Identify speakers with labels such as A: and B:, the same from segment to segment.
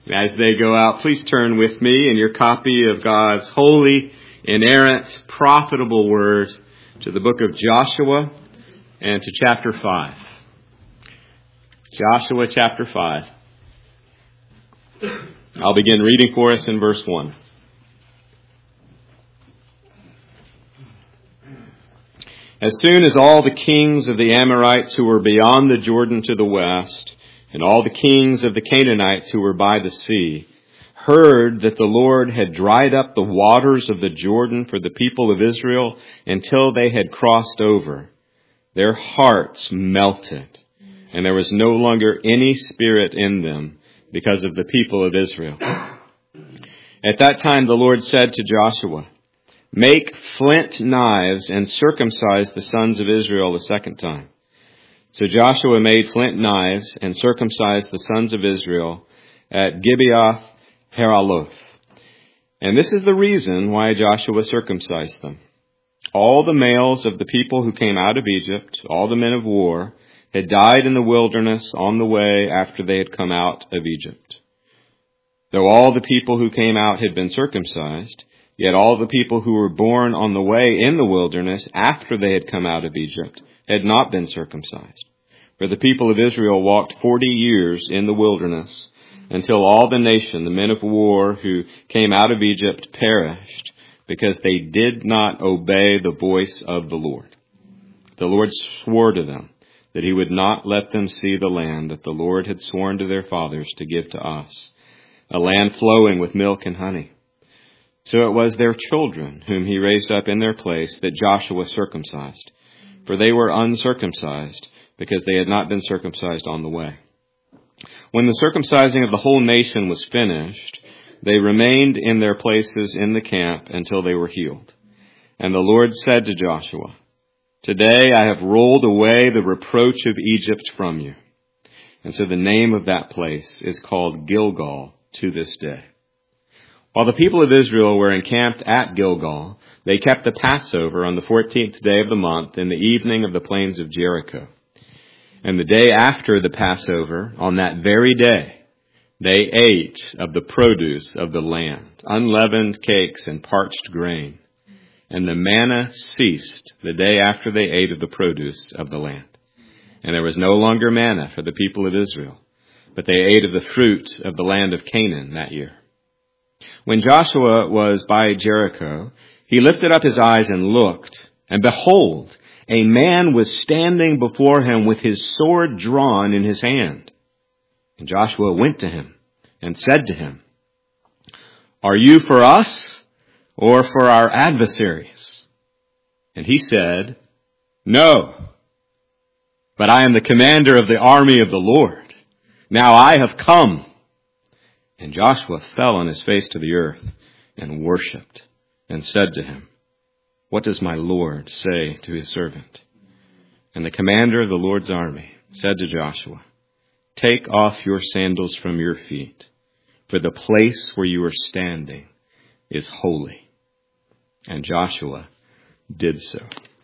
A: As they go out, please turn with me in your copy of God's holy, inerrant, profitable word to the book of Joshua and to chapter 5. Joshua chapter 5. I'll begin reading for us in verse 1. As soon as all the kings of the Amorites who were beyond the Jordan to the west, and all the kings of the Canaanites who were by the sea, heard that the Lord had dried up the waters of the Jordan for the people of Israel until they had crossed over, their hearts melted, and there was no longer any spirit in them because of the people of Israel. At that time the Lord said to Joshua, "Make flint knives and circumcise the sons of Israel a second time." So Joshua made flint knives and circumcised the sons of Israel at Gibeath Haraloth. And this is the reason why Joshua circumcised them. All the males of the people who came out of Egypt, all the men of war, had died in the wilderness on the way after they had come out of Egypt. Though all the people who came out had been circumcised, yet all the people who were born on the way in the wilderness after they had come out of Egypt had not been circumcised. For the people of Israel walked 40 years in the wilderness until all the nation, the men of war who came out of Egypt, perished because they did not obey the voice of the Lord. The Lord swore to them that he would not let them see the land that the Lord had sworn to their fathers to give to us, a land flowing with milk and honey. So it was their children whom he raised up in their place that Joshua circumcised, for they were uncircumcised because they had not been circumcised on the way. When the circumcising of the whole nation was finished, they remained in their places in the camp until they were healed. And the Lord said to Joshua, "Today I have rolled away the reproach of Egypt from you." And so the name of that place is called Gilgal to this day. While the people of Israel were encamped at Gilgal, they kept the Passover on the 14th day of the month in the evening of the plains of Jericho. And the day after the Passover, on that very day, they ate of the produce of the land, unleavened cakes and parched grain. And the manna ceased the day after they ate of the produce of the land. And there was no longer manna for the people of Israel, but they ate of the fruit of the land of Canaan that year. When Joshua was by Jericho, he lifted up his eyes and looked, and behold, a man was standing before him with his sword drawn in his hand. And Joshua went to him and said to him, "Are you for us or for our adversaries?" And he said, "No, but I am the commander of the army of the Lord. Now I have come." And Joshua fell on his face to the earth and worshipped and said to him, "What does my Lord say to his servant?" And the commander of the Lord's army said to Joshua, "Take off your sandals from your feet, for the place where you are standing is holy." And Joshua did so.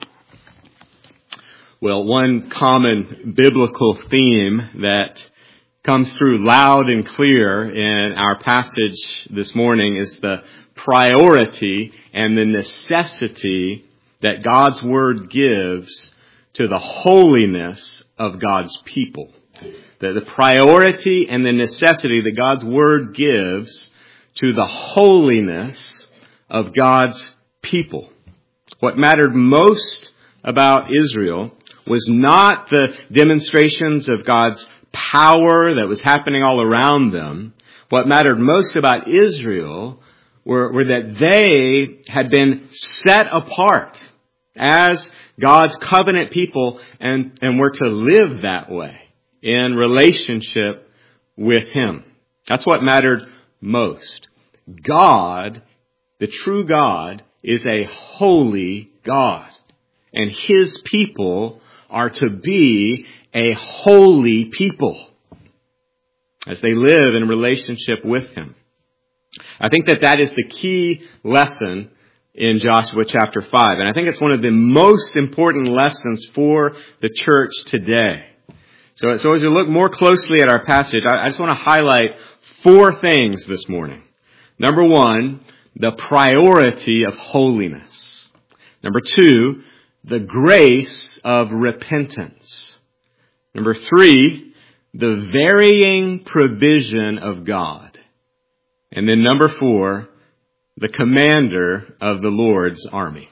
A: Well, one common biblical theme that comes through loud and clear in our passage this morning is the priority and the necessity that God's Word gives to the holiness of God's people. The priority and the necessity that God's Word gives to the holiness of God's people. What mattered most about Israel was not the demonstrations of God's power that was happening all around them. What mattered most about Israel were that they had been set apart as God's covenant people and were to live that way in relationship with Him. That's what mattered most. God, the true God, is a holy God, and His people are to be a holy people as they live in relationship with Him. I think that is the key lesson in Joshua chapter 5. And I think it's one of the most important lessons for the church today. So as we look more closely at our passage, I just want to highlight 4 things this morning. Number 1, the priority of holiness. Number 2, the grace of repentance. Number 3, the varying provision of God. And then number 4, the commander of the Lord's army.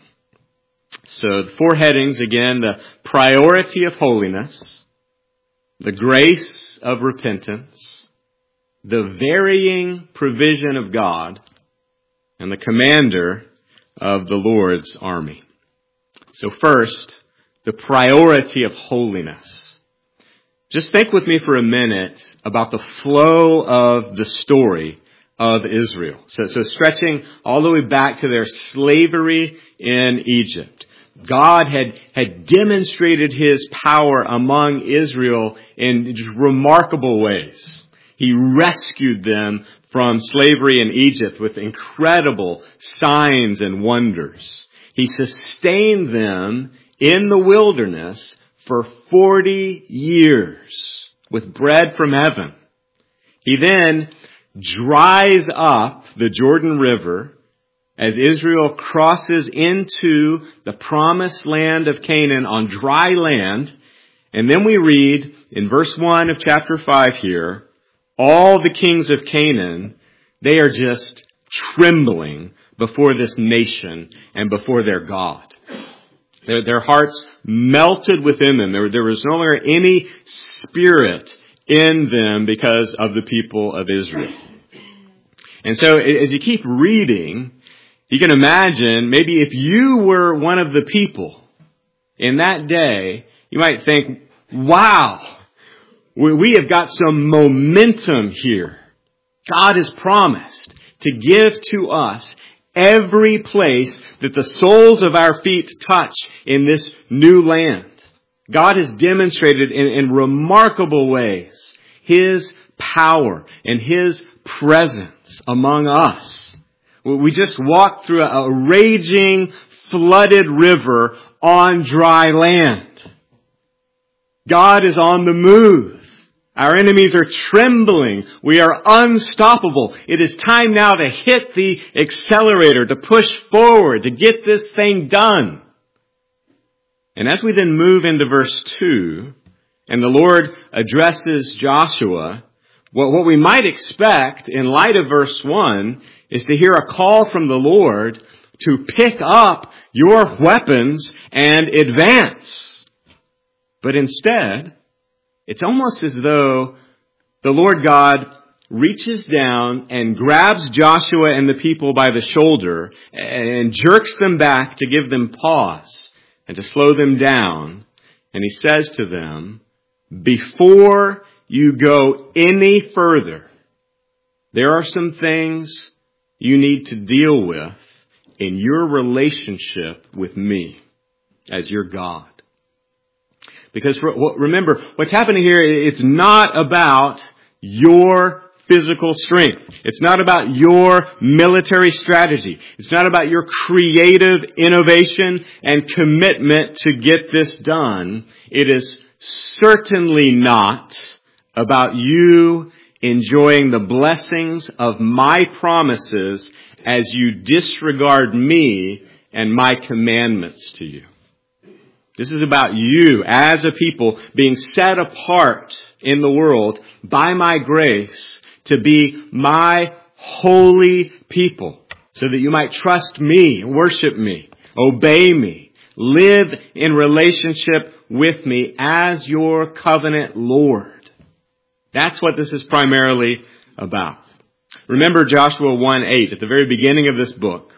A: So the 4 headings again: the priority of holiness, the grace of repentance, the varying provision of God, and the commander of the Lord's army. So first, the priority of holiness. Just think with me for a minute about the flow of the story of Israel. So stretching all the way back to their slavery in Egypt. God had demonstrated His power among Israel in remarkable ways. He rescued them from slavery in Egypt with incredible signs and wonders. He sustained them in the wilderness for 40 years with bread from heaven. He then dries up the Jordan River as Israel crosses into the promised land of Canaan on dry land. And then we read in verse 1 of chapter 5 here, all the kings of Canaan, they are just trembling before this nation and before their God. Their hearts melted within them. There was no longer any spirit in them because of the people of Israel. And so as you keep reading, you can imagine maybe if you were one of the people in that day, you might think, wow, we have got some momentum here. God has promised to give to us every place that the soles of our feet touch in this new land. God has demonstrated in remarkable ways His power and His presence among us. We just walked through a raging, flooded river on dry land. God is on the move. Our enemies are trembling. We are unstoppable. It is time now to hit the accelerator, to push forward, to get this thing done. And as we then move into verse 2, and the Lord addresses Joshua, what we might expect in light of verse 1 is to hear a call from the Lord to pick up your weapons and advance. But instead, it's almost as though the Lord God reaches down and grabs Joshua and the people by the shoulder and jerks them back to give them pause and to slow them down. And He says to them, before you go any further, there are some things you need to deal with in your relationship with me as your God. Because remember, what's happening here, it's not about your physical strength. It's not about your military strategy. It's not about your creative innovation and commitment to get this done. It is certainly not about you enjoying the blessings of my promises as you disregard me and my commandments to you. This is about you as a people being set apart in the world by my grace to be my holy people so that you might trust me, worship me, obey me, live in relationship with me as your covenant Lord. That's what this is primarily about. Remember Joshua 1:8 at the very beginning of this book.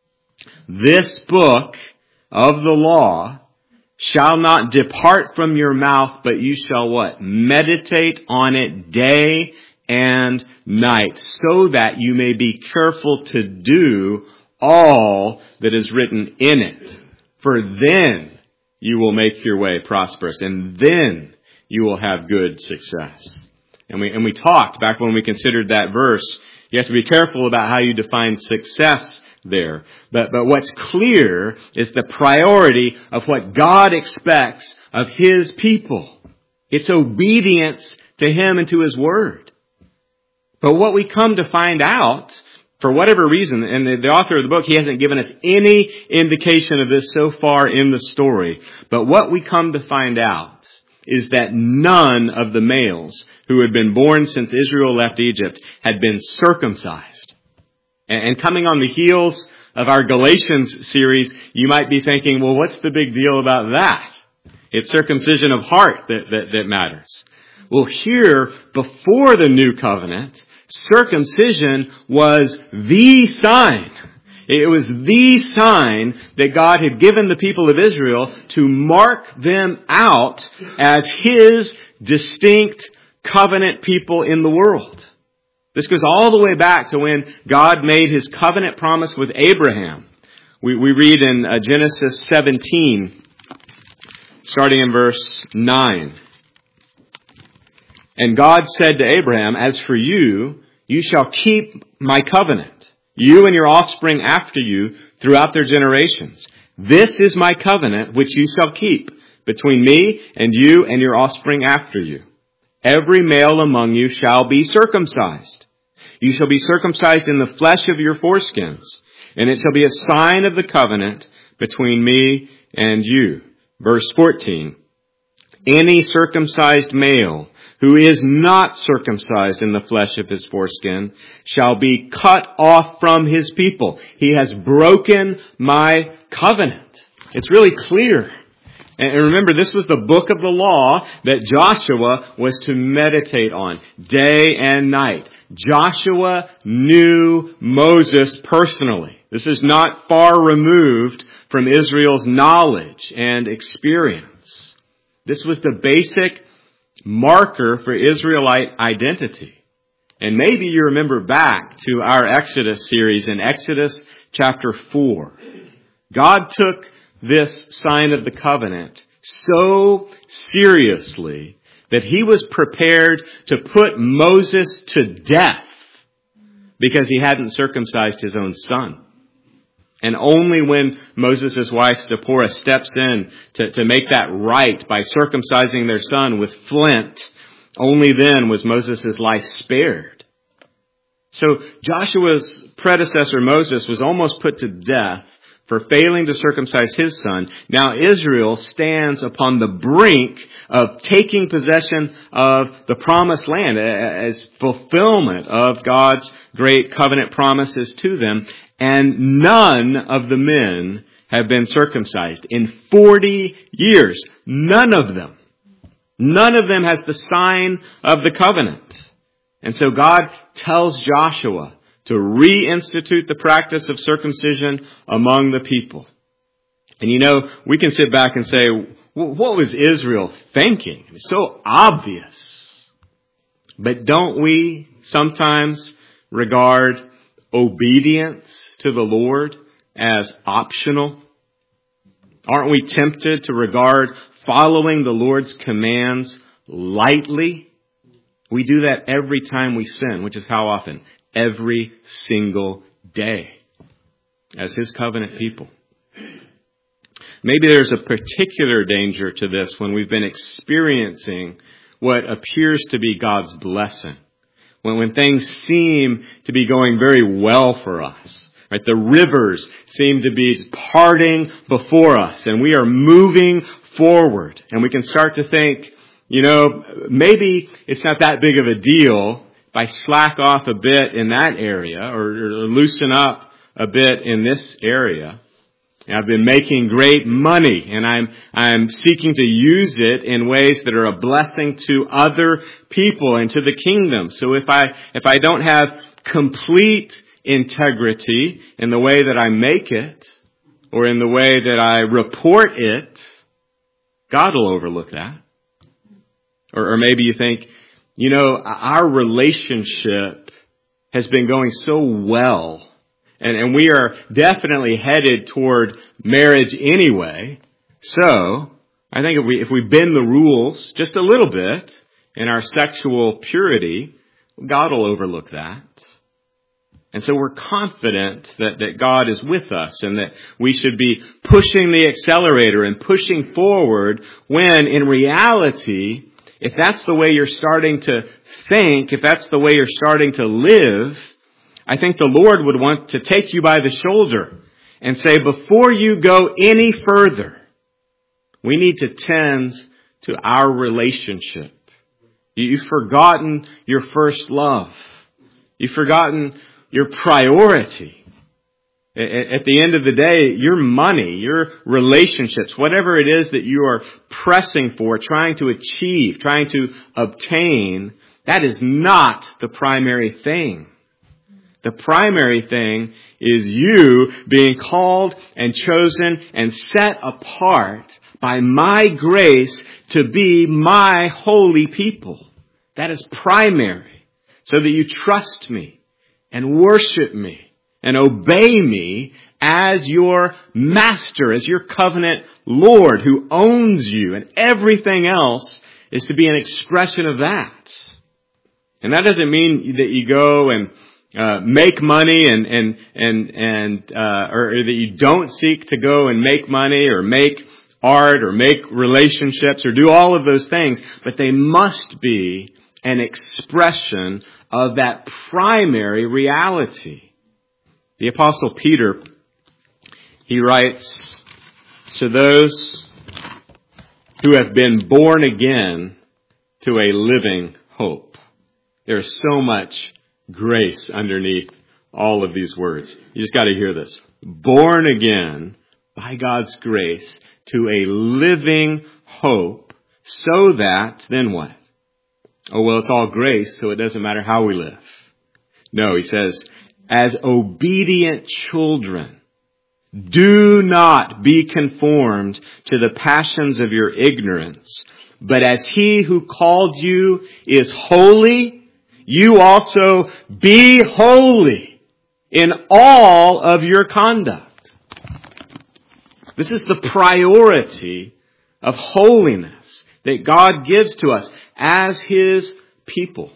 A: This book of the law shall not depart from your mouth, but you shall what? Meditate on it day and night, so that you may be careful to do all that is written in it. For then you will make your way prosperous, and then you will have good success. And we talked back when we considered that verse, you have to be careful about how you define success there. But what's clear is the priority of what God expects of His people. It's obedience to Him and to His Word. But what we come to find out, for whatever reason, and the author of the book, he hasn't given us any indication of this so far in the story, but what we come to find out is that none of the males who had been born since Israel left Egypt had been circumcised. And coming on the heels of our Galatians series, you might be thinking, well, what's the big deal about that? It's circumcision of heart that matters. Well, here, before the new covenant, circumcision was the sign. It was the sign that God had given the people of Israel to mark them out as His distinct covenant people in the world. This goes all the way back to when God made His covenant promise with Abraham. We read in Genesis 17, starting in verse 9. And God said to Abraham, "As for you, you shall keep my covenant, you and your offspring after you throughout their generations. This is my covenant which you shall keep between me and you and your offspring after you. Every male among you shall be circumcised. You shall be circumcised in the flesh of your foreskins, and it shall be a sign of the covenant between me and you." Verse 14. Any circumcised male who is not circumcised in the flesh of his foreskin shall be cut off from his people. He has broken my covenant. It's really clear. And remember, this was the book of the law that Joshua was to meditate on day and night. Joshua knew Moses personally. This is not far removed from Israel's knowledge and experience. This was the basic marker for Israelite identity. And maybe you remember back to our Exodus series in Exodus chapter 4. God took this sign of the covenant so seriously that He was prepared to put Moses to death because he hadn't circumcised his own son. And only when Moses' wife Zipporah steps in to make that right by circumcising their son with flint, only then was Moses' life spared. So Joshua's predecessor Moses was almost put to death for failing to circumcise his son. Now Israel stands upon the brink of taking possession of the promised land as fulfillment of God's great covenant promises to them. And none of the men have been circumcised. In 40 years, none of them has the sign of the covenant. And so God tells Joshua to reinstitute the practice of circumcision among the people. And we can sit back and say, well, what was Israel thinking? It's so obvious. But don't we sometimes regard obedience to the Lord as optional? Aren't we tempted to regard following the Lord's commands lightly? We do that every time we sin, which is how often? Every single day as His covenant people. Maybe there's a particular danger to this when we've been experiencing what appears to be God's blessing. When things seem to be going very well for us. Right? The rivers seem to be parting before us and we are moving forward. And we can start to think, maybe it's not that big of a deal if I slack off a bit in that area or loosen up a bit in this area. I've been making great money and I'm seeking to use it in ways that are a blessing to other people and to the kingdom. So if I don't have complete integrity in the way that I make it or in the way that I report it, God will overlook that. Or maybe you think, our relationship has been going so well. And we are definitely headed toward marriage anyway. So, I think if we bend the rules just a little bit in our sexual purity, God will overlook that. And so we're confident that God is with us and that we should be pushing the accelerator and pushing forward when in reality if that's the way you're starting to think, if that's the way you're starting to live, I think the Lord would want to take you by the shoulder and say, before you go any further, we need to tend to our relationship. You've forgotten your first love. You've forgotten your priority. At the end of the day, your money, your relationships, whatever it is that you are pressing for, trying to achieve, trying to obtain, that is not the primary thing. The primary thing is you being called and chosen and set apart by my grace to be my holy people. That is primary, so that you trust me and worship me and obey me as your master, as your covenant Lord who owns you, and everything else is to be an expression of that. And that doesn't mean that you go and make money or that you don't seek to go and make money or make art or make relationships or do all of those things, but they must be an expression of that primary reality. The Apostle Peter, he writes to those who have been born again to a living hope. There's so much grace underneath all of these words. You just got to hear this. Born again by God's grace to a living hope, so that, then what? Oh, well, it's all grace, so it doesn't matter how we live. No, he says, as obedient children, do not be conformed to the passions of your ignorance, but as he who called you is holy, you also be holy in all of your conduct. This is the priority of holiness that God gives to us as His people.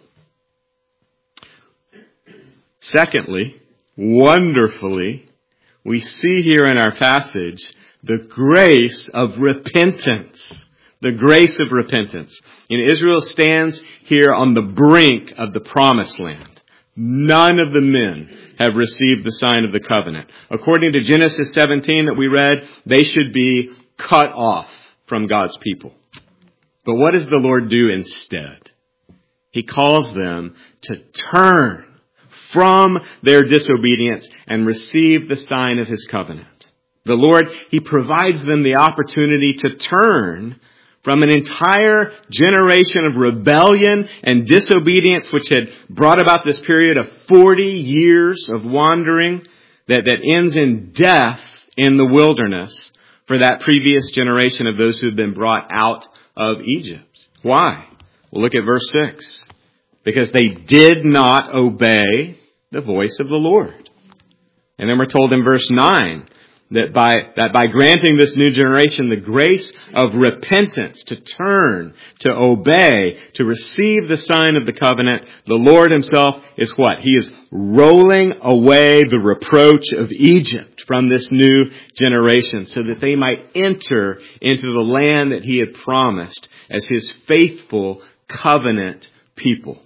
A: Secondly, wonderfully, we see here in our passage the grace of repentance. The grace of repentance. And Israel stands here on the brink of the promised land. None of the men have received the sign of the covenant. According to Genesis 17 that we read, they should be cut off from God's people. But what does the Lord do instead? He calls them to turn from their disobedience and receive the sign of His covenant. The Lord, He provides them the opportunity to turn from an entire generation of rebellion and disobedience which had brought about this period of 40 years of wandering that ends in death in the wilderness for that previous generation of those who had been brought out of Egypt. Why? Well, look at verse 6. Because they did not obey the voice of the Lord. And then we're told in verse 9 that by granting this new generation the grace of repentance, to turn, to obey, to receive the sign of the covenant, the Lord Himself is what? He is rolling away the reproach of Egypt from this new generation so that they might enter into the land that He had promised as His faithful covenant people.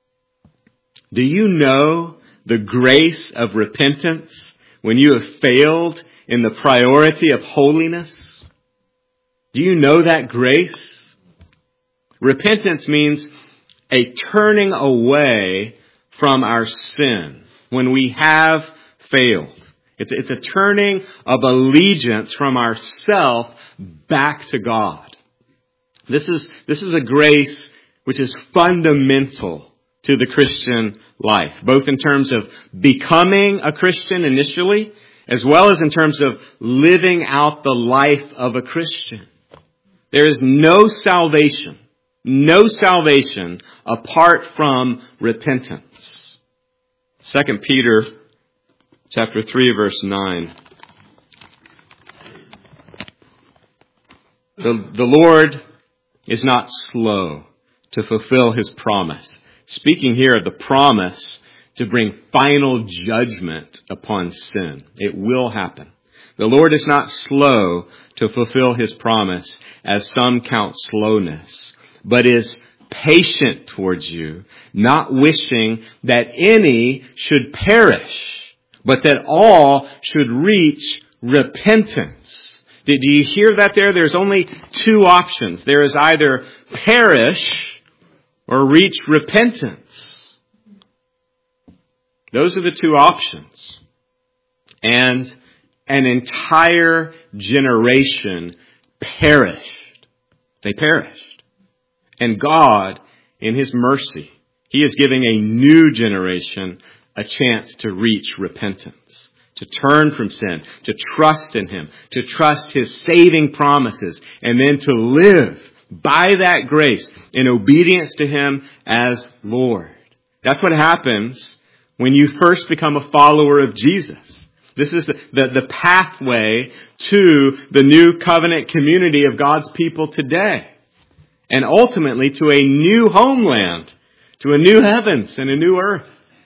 A: Do you know the grace of repentance when you have failed in the priority of holiness? Do you know that grace? Repentance means a turning away from our sin when we have failed. It's a turning of allegiance from ourself back to God. This is a grace which is fundamental to the Christian life, both in terms of becoming a Christian initially, as well as in terms of living out the life of a Christian. There is no salvation apart from repentance. 2 Peter chapter 3, verse 9. The Lord is not slow to fulfill His promise. Speaking here of the promise to bring final judgment upon sin. It will happen. The Lord is not slow to fulfill His promise, as some count slowness, but is patient towards you, not wishing that any should perish, but that all should reach repentance. Do you hear that there? There's only two options. There is either perish or reach repentance. Those are the two options. And an entire generation perished. They perished. And God, in His mercy, He is giving a new generation a chance to reach repentance, to turn from sin, to trust in Him, to trust His saving promises, and then to live by that grace in obedience to Him as Lord. That's what happens when you first become a follower of Jesus. This is the pathway to the new covenant community of God's people today. And ultimately to a new homeland, to a new heavens and a new earth.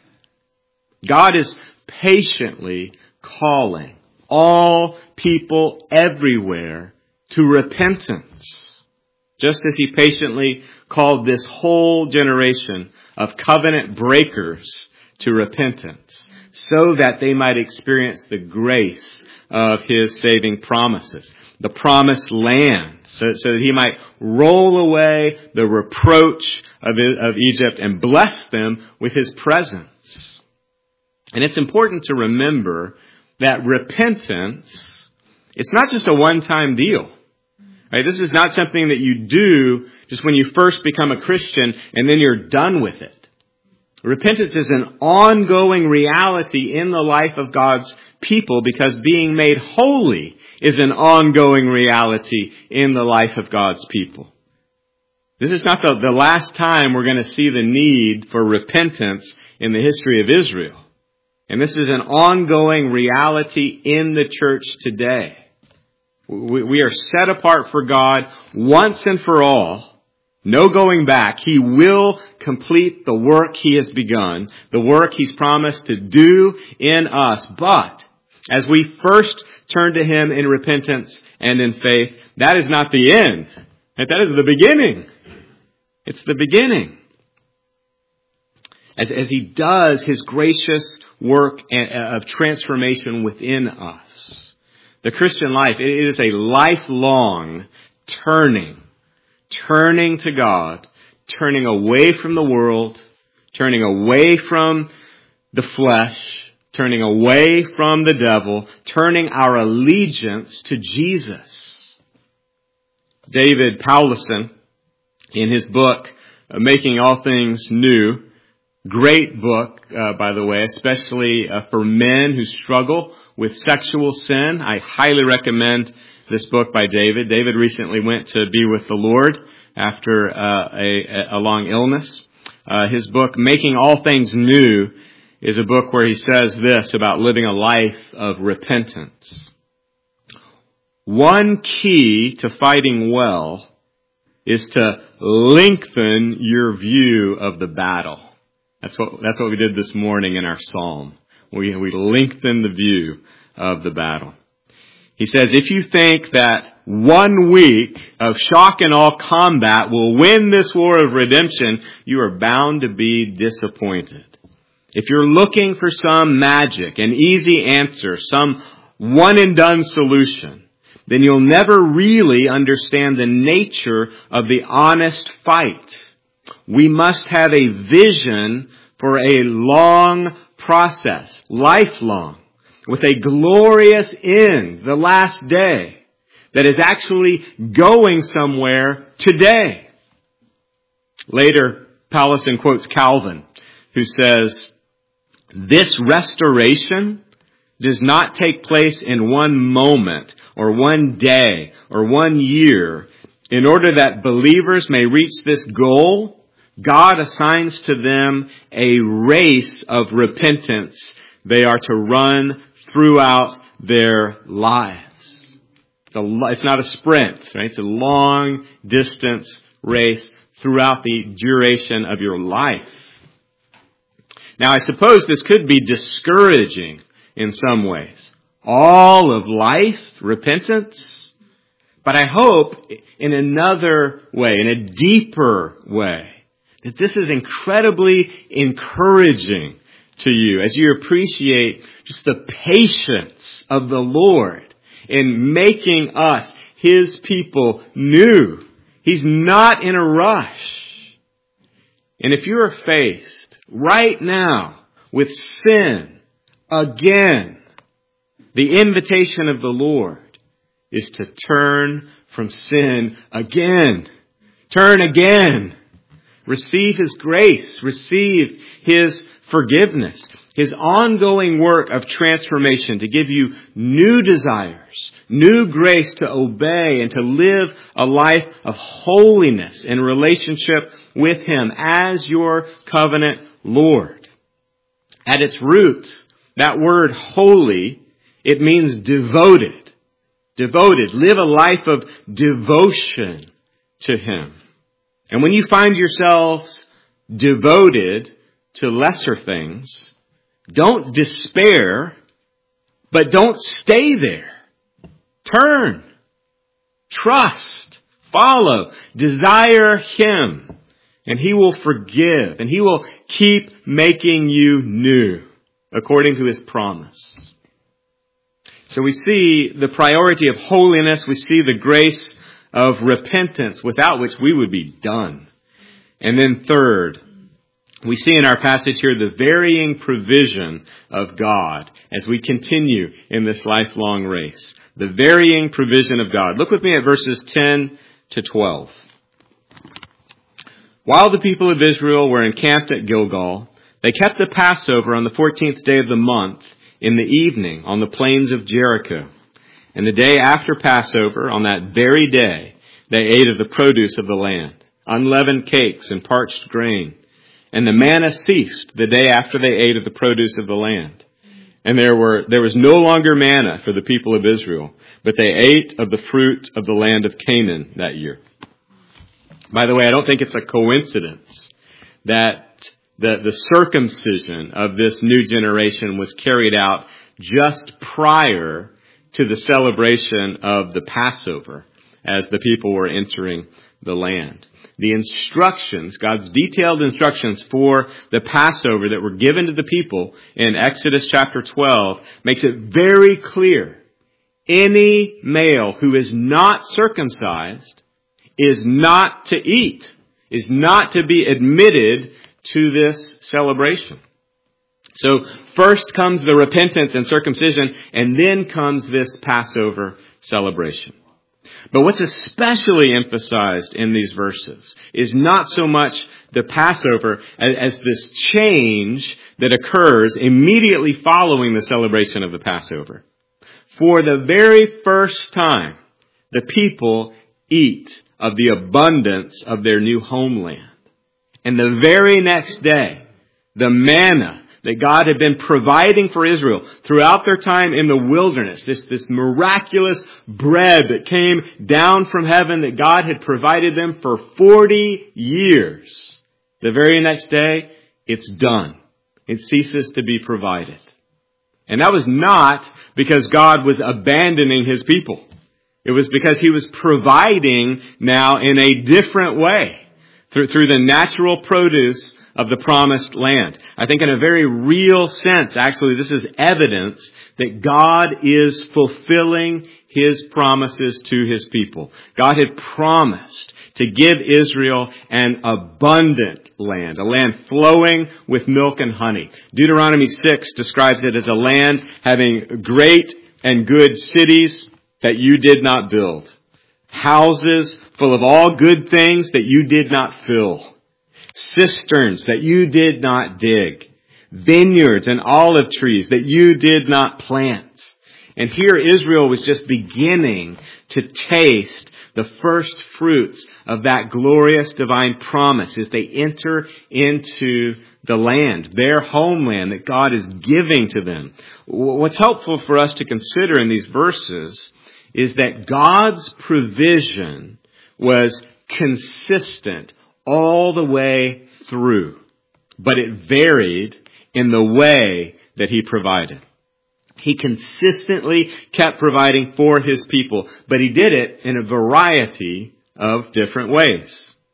A: God is patiently calling all people everywhere to repentance. Just as He patiently called this whole generation of covenant breakers to repentance, so that they might experience the grace of His saving promises, the promised land, so that He might roll away the reproach of Egypt and bless them with His presence. And it's important to remember that repentance, it's not just a one-time deal. Right? This is not something that you do just when you first become a Christian and then you're done with it. Repentance is an ongoing reality in the life of God's people because being made holy is an ongoing reality in the life of God's people. This is not the last time we're going to see the need for repentance in the history of Israel. And this is an ongoing reality in the church today. We are set apart for God once and for all. No going back. He will complete the work He has begun, the work He's promised to do in us. But as we first turn to Him in repentance and in faith, that is not the end. That is the beginning. It's the beginning. As He does His gracious work of transformation within us. The Christian life, it is a lifelong turning to God, turning away from the world, turning away from the flesh, turning away from the devil, turning our allegiance to Jesus. David Powlison, in his book, Making All Things New, great book, by the way, especially for men who struggle with sexual sin. I highly recommend this book by David. David recently went to be with the Lord after a long illness. His book, Making All Things New, is a book where he says this about living a life of repentance. One key to fighting well is to lengthen your view of the battle. That's what we did this morning in our psalm. We lengthened the view of the battle. He says, if you think that 1 week of shock and awe combat will win this war of redemption, you are bound to be disappointed. If you're looking for some magic, an easy answer, some one-and-done solution, then you'll never really understand the nature of the honest fight. We must have a vision for a long process, lifelong, with a glorious end, the last day, that is actually going somewhere today. Later, Powlison quotes Calvin, who says, this restoration does not take place in one moment or one day or 1 year. In order that believers may reach this goal, God assigns to them a race of repentance they are to run throughout their lives. It's not a sprint, right? It's a long distance race throughout the duration of your life. Now, I suppose this could be discouraging in some ways. All of life, repentance. But I hope in another way, in a deeper way, that this is incredibly encouraging to you as you appreciate just the patience of the Lord in making us, His people, new. He's not in a rush. And if you are faced right now with sin again, the invitation of the Lord is to turn from sin again. Turn again. Receive His grace. Receive His forgiveness. His ongoing work of transformation to give you new desires, new grace to obey and to live a life of holiness in relationship with Him as your covenant Lord. At its roots, that word holy, it means devoted. Devoted. Live a life of devotion to Him. And when you find yourselves devoted to lesser things, don't despair, but don't stay there. Turn. Trust. Follow. Desire Him. And He will forgive. And He will keep making you new according to His promise. So we see the priority of holiness. We see the grace of repentance, without which we would be done. And then third, we see in our passage here the varying provision of God as we continue in this lifelong race. The varying provision of God. Look with me at verses 10 to 12. While the people of Israel were encamped at Gilgal, they kept the Passover on the 14th day of the month in the evening on the plains of Jericho. And the day after Passover, on that very day, they ate of the produce of the land, unleavened cakes and parched grain. And the manna ceased the day after they ate of the produce of the land. And there was no longer manna for the people of Israel, but they ate of the fruit of the land of Canaan that year. By the way, I don't think it's a coincidence that the circumcision of this new generation was carried out just prior to the celebration of the Passover as the people were entering the land. The instructions, God's detailed instructions for the Passover that were given to the people in Exodus chapter 12 makes it very clear. Any male who is not circumcised is not to eat, is not to be admitted to this celebration. So first comes the repentance and circumcision, and then comes this Passover celebration. But what's especially emphasized in these verses is not so much the Passover as this change that occurs immediately following the celebration of the Passover. For the very first time, the people eat of the abundance of their new homeland. And the very next day, the manna that God had been providing for Israel throughout their time in the wilderness, this miraculous bread that came down from heaven that God had provided them for 40 years. The very next day, it's done. It ceases to be provided. And that was not because God was abandoning His people. It was because He was providing now in a different way through the natural produce of the promised land. I think in a very real sense, actually, this is evidence that God is fulfilling His promises to His people. God had promised to give Israel an abundant land, a land flowing with milk and honey. Deuteronomy 6 describes it as a land having great and good cities that you did not build, houses full of all good things that you did not fill, cisterns that you did not dig, vineyards and olive trees that you did not plant. And here Israel was just beginning to taste the first fruits of that glorious divine promise as they enter into the land, their homeland that God is giving to them. What's helpful for us to consider in these verses is that God's provision was consistent all the way through, but it varied in the way that He provided. He consistently kept providing for His people, but He did it in a variety of different ways.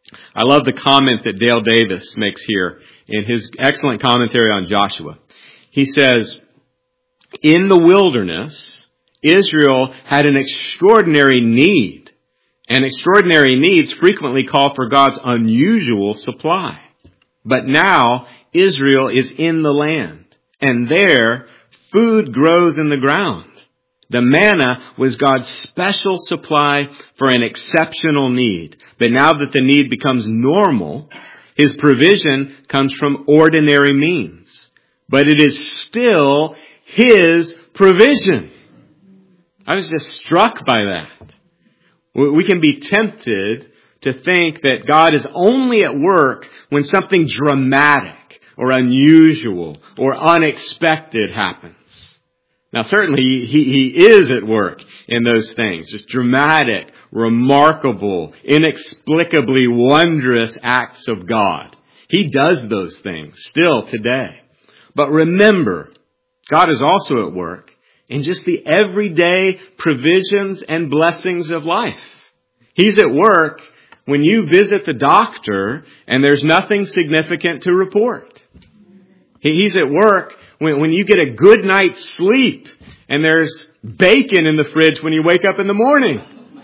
A: I love the comment that Dale Davis makes here in his excellent commentary on Joshua. He says, in the wilderness, Israel had an extraordinary need, and extraordinary needs frequently call for God's unusual supply. But now, Israel is in the land, and there, food grows in the ground. The manna was God's special supply for an exceptional need. But now that the need becomes normal, His provision comes from ordinary means. But it is still His provision. I was just struck by that. We can be tempted to think that God is only at work when something dramatic or unusual or unexpected happens. Now certainly He is at work in those things. Just dramatic, remarkable, inexplicably wondrous acts of God. He does those things still today. But remember, God is also at work in just the everyday provisions and blessings of life. He's at work when you visit the doctor and there's nothing significant to report. He's at work when you get a good night's sleep and there's bacon in the fridge when you wake up in the morning.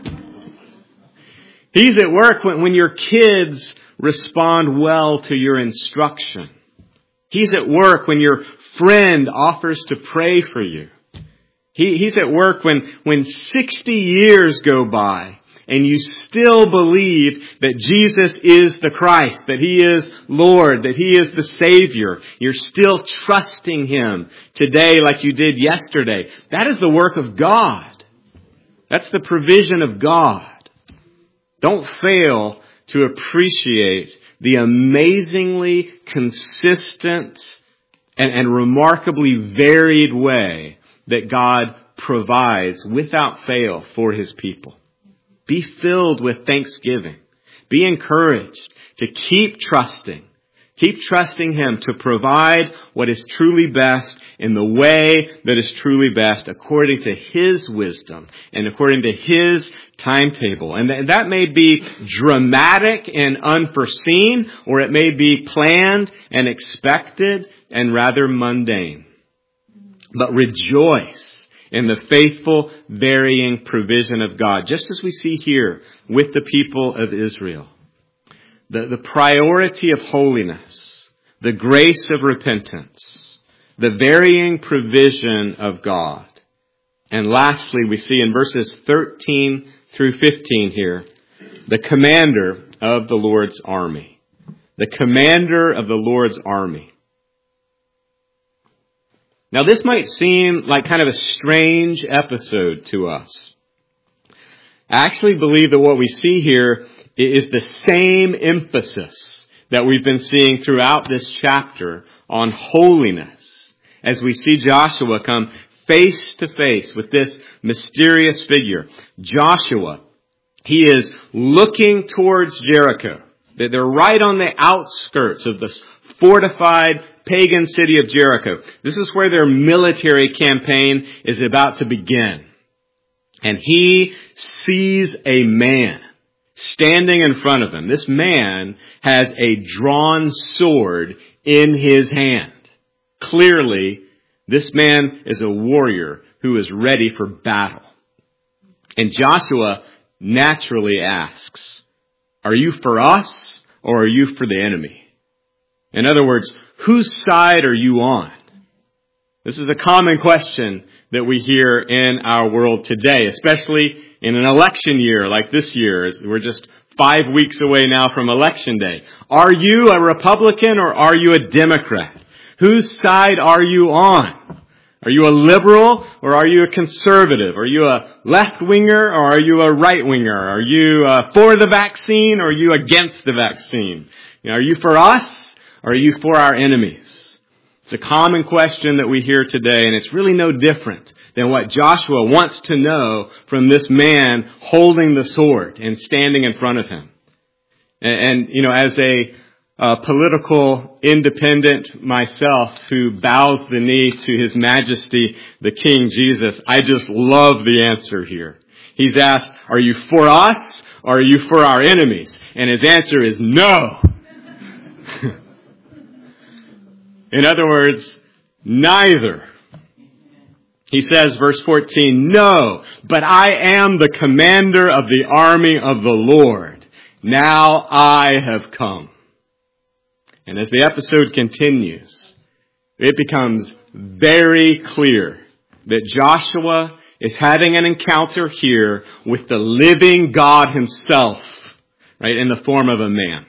A: He's at work when your kids respond well to your instruction. He's at work when your friend offers to pray for you. He's at work when 60 years go by and you still believe that Jesus is the Christ, that He is Lord, that He is the Savior. You're still trusting Him today like you did yesterday. That is the work of God. That's the provision of God. Don't fail to appreciate the amazingly consistent and remarkably varied way that God provides without fail for His people. Be filled with thanksgiving. Be encouraged to keep trusting. Keep trusting Him to provide what is truly best in the way that is truly best according to His wisdom and according to His timetable. And that may be dramatic and unforeseen, or it may be planned and expected and rather mundane. But rejoice in the faithful, varying provision of God, just as we see here with the people of Israel. The priority of holiness, the grace of repentance, the varying provision of God. And lastly, we see in verses 13 through 15 here, the commander of the Lord's army. The commander of the Lord's army. Now this might seem like kind of a strange episode to us. I actually believe that what we see here is the same emphasis that we've been seeing throughout this chapter on holiness as we see Joshua come face to face with this mysterious figure. Joshua, he is looking towards Jericho. They're right on the outskirts of this fortified pagan city of Jericho. This is where their military campaign is about to begin. And he sees a man standing in front of him. This man has a drawn sword in his hand. Clearly, this man is a warrior who is ready for battle. And Joshua naturally asks, are you for us or are you for the enemy? In other words, whose side are you on? This is a common question that we hear in our world today, especially in an election year like this year. We're just 5 weeks away now from Election Day. Are you a Republican or are you a Democrat? Whose side are you on? Are you a liberal or are you a conservative? Are you a left-winger or are you a right-winger? Are you for the vaccine or are you against the vaccine? Are you for us or are you for our enemies? It's a common question that we hear today, and it's really no different than what Joshua wants to know from this man holding the sword and standing in front of him. And as a political independent myself who bows the knee to His Majesty, the King Jesus, I just love the answer here. He's asked, are you for us or are you for our enemies? And his answer is no. In other words, neither. He says, verse 14, no, but I am the commander of the army of the Lord. Now I have come. And as the episode continues, it becomes very clear that Joshua is having an encounter here with the living God himself, right, in the form of a man.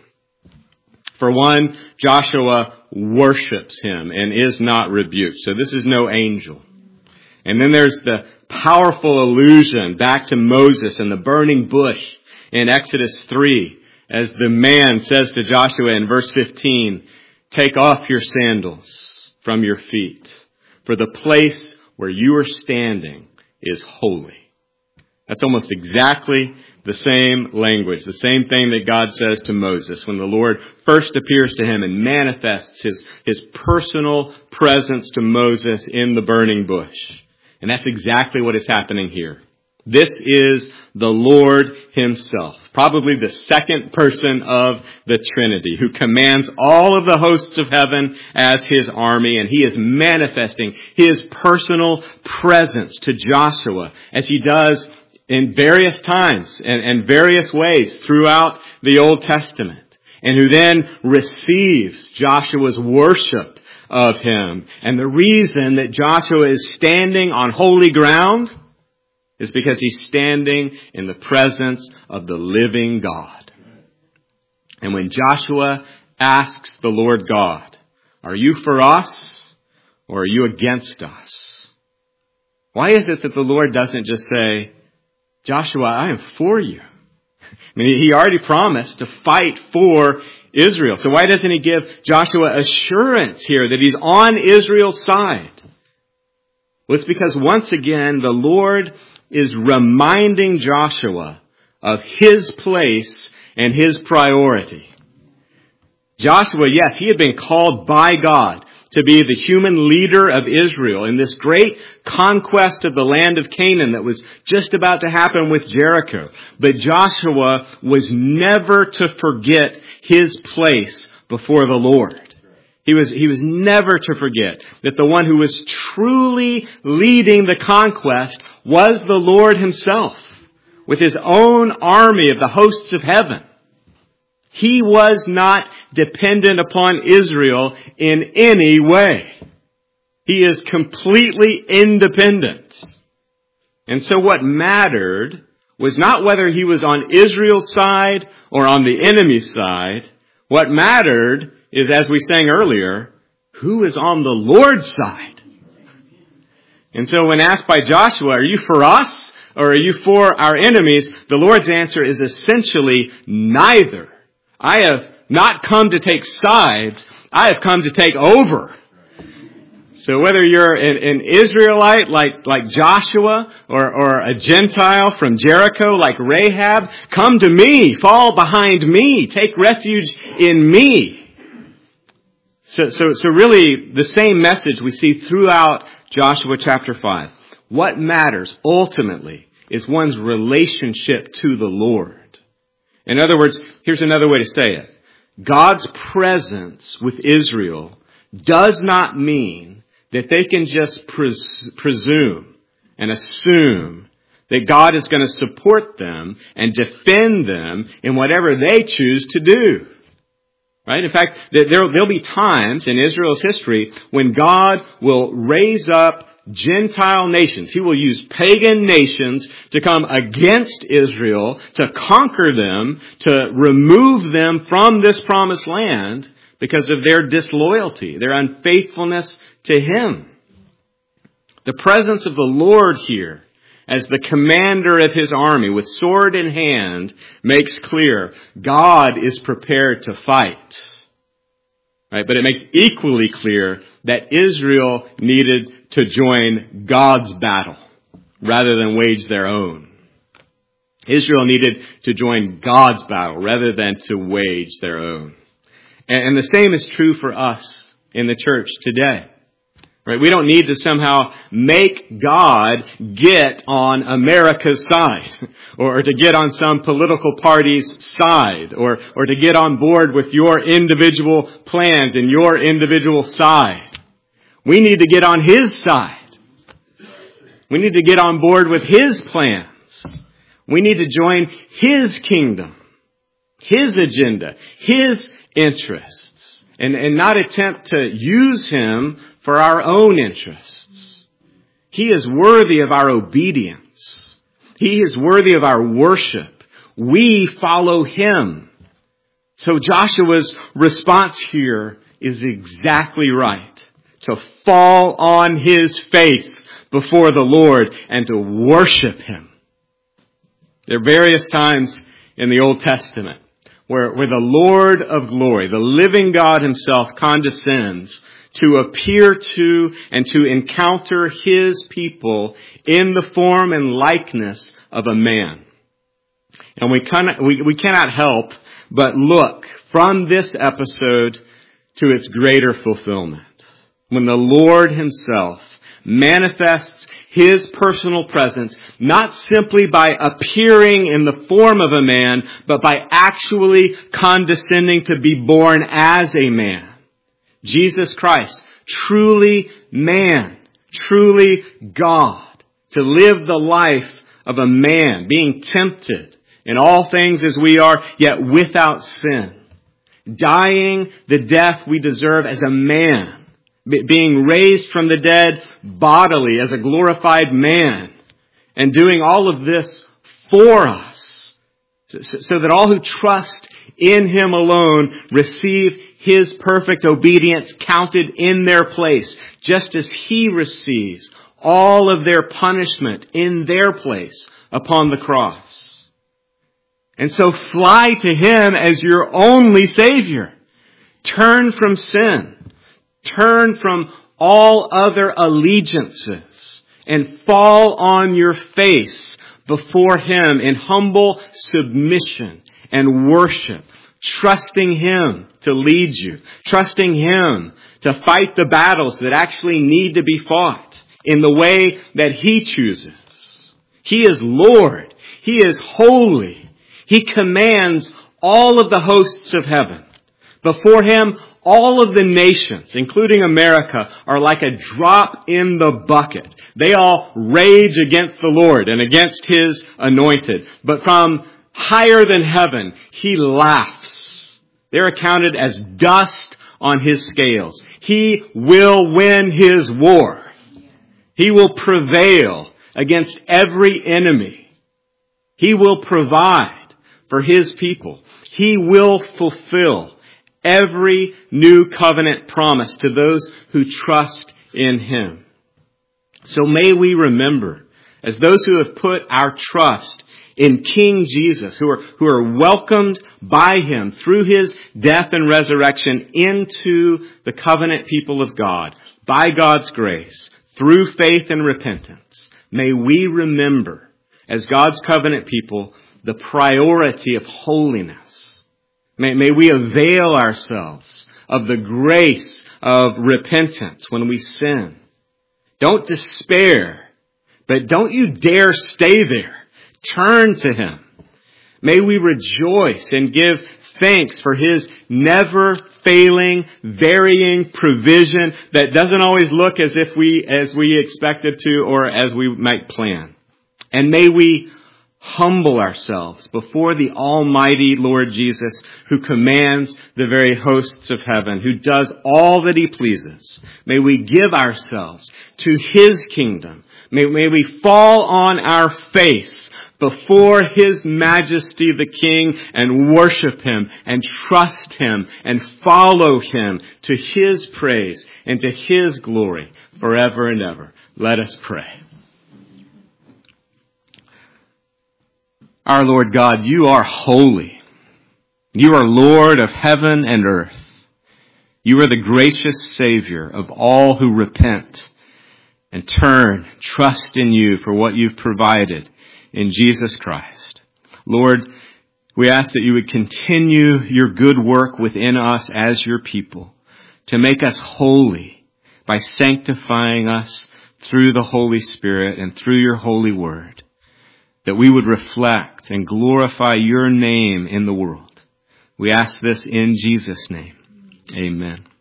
A: For one, Joshua worships him and is not rebuked. So this is no angel. And then there's the powerful allusion back to Moses and the burning bush in Exodus 3, as the man says to Joshua in verse 15, take off your sandals from your feet, for the place where you are standing is holy. That's almost exactly the same language, the same thing that God says to Moses when the Lord first appears to him and manifests his personal presence to Moses in the burning bush. And that's exactly what is happening here. This is the Lord himself, probably the second person of the Trinity, who commands all of the hosts of heaven as his army, and he is manifesting his personal presence to Joshua as he does in various times and various ways throughout the Old Testament, and who then receives Joshua's worship of him. And the reason that Joshua is standing on holy ground is because he's standing in the presence of the living God. And when Joshua asks the Lord God, are you for us or are you against us? Why is it that the Lord doesn't just say, Joshua, I am for you? I mean, he already promised to fight for Israel. So why doesn't he give Joshua assurance here that he's on Israel's side? Well, it's because once again, the Lord is reminding Joshua of his place and his priority. Joshua, yes, he had been called by God to be the human leader of Israel in this great conquest of the land of Canaan that was just about to happen with Jericho. But Joshua was never to forget his place before the Lord. He was never to forget that the one who was truly leading the conquest was the Lord himself, with his own army of the hosts of heaven. He was not dependent upon Israel in any way. He is completely independent. And so what mattered was not whether he was on Israel's side or on the enemy's side. What mattered is, as we sang earlier, who is on the Lord's side? And so when asked by Joshua, are you for us or are you for our enemies? The Lord's answer is essentially neither. I have not come to take sides. I have come to take over. So whether you're an Israelite like Joshua or a Gentile from Jericho like Rahab, come to me, fall behind me, take refuge in me. So really the same message we see throughout Joshua chapter 5. What matters ultimately is one's relationship to the Lord. In other words, here's another way to say it. God's presence with Israel does not mean that they can just presume and assume that God is going to support them and defend them in whatever they choose to do. Right? In fact, there'll be times in Israel's history when God will raise up Gentile nations. He will use pagan nations to come against Israel, to conquer them, to remove them from this promised land because of their disloyalty, their unfaithfulness to Him. The presence of the Lord here as the commander of His army with sword in hand makes clear God is prepared to fight. Right? But it makes equally clear that Israel needed to join God's battle rather than wage their own. Israel needed to join God's battle rather than to wage their own. And the same is true for us in the church today. Right? We don't need to somehow make God get on America's side, or to get on some political party's side, or to get on board with your individual plans and your individual side. We need to get on His side. We need to get on board with His plans. We need to join His kingdom, His agenda, His interests, and not attempt to use Him for our own interests. He is worthy of our obedience. He is worthy of our worship. We follow Him. So Joshua's response here is exactly right. To fall on his face before the Lord and to worship Him. There are various times in the Old Testament where the Lord of glory, the living God Himself, condescends to appear to and to encounter His people in the form and likeness of a man. And we cannot help but look from this episode to its greater fulfillment. When the Lord Himself manifests His personal presence, not simply by appearing in the form of a man, but by actually condescending to be born as a man. Jesus Christ, truly man, truly God, to live the life of a man, being tempted in all things as we are, yet without sin. Dying the death we deserve as a man. Being raised from the dead bodily as a glorified man. And doing all of this for us. So that all who trust in Him alone receive His perfect obedience counted in their place. Just as He receives all of their punishment in their place upon the cross. And so fly to Him as your only Savior. Turn from sin. Turn from all other allegiances and fall on your face before Him in humble submission and worship, trusting Him to lead you, trusting Him to fight the battles that actually need to be fought in the way that He chooses. He is Lord. He is holy. He commands all of the hosts of heaven. Before Him, all of the nations, including America, are like a drop in the bucket. They all rage against the Lord and against His anointed. But from higher than heaven, He laughs. They're accounted as dust on His scales. He will win His war. He will prevail against every enemy. He will provide for His people. He will fulfill every new covenant promise to those who trust in Him. So may we remember, as those who have put our trust in King Jesus, who are welcomed by Him through His death and resurrection into the covenant people of God, by God's grace, through faith and repentance, may we remember, as God's covenant people, the priority of holiness. May we avail ourselves of the grace of repentance when we sin. Don't despair, but don't you dare stay there. Turn to Him. May we rejoice and give thanks for His never failing, varying provision that doesn't always look as we expect it to or as we might plan. And may we humble ourselves before the Almighty Lord Jesus, who commands the very hosts of heaven, who does all that He pleases. May we give ourselves to His kingdom. May we fall on our face before His Majesty the King and worship Him and trust Him and follow Him to His praise and to His glory forever and ever. Let us pray. Our Lord God, You are holy. You are Lord of heaven and earth. You are the gracious Savior of all who repent and turn, trust in You for what You've provided in Jesus Christ. Lord, we ask that You would continue Your good work within us as Your people to make us holy by sanctifying us through the Holy Spirit and through your holy word, that we would reflect and glorify your name in the world. We ask this in Jesus' name. Amen.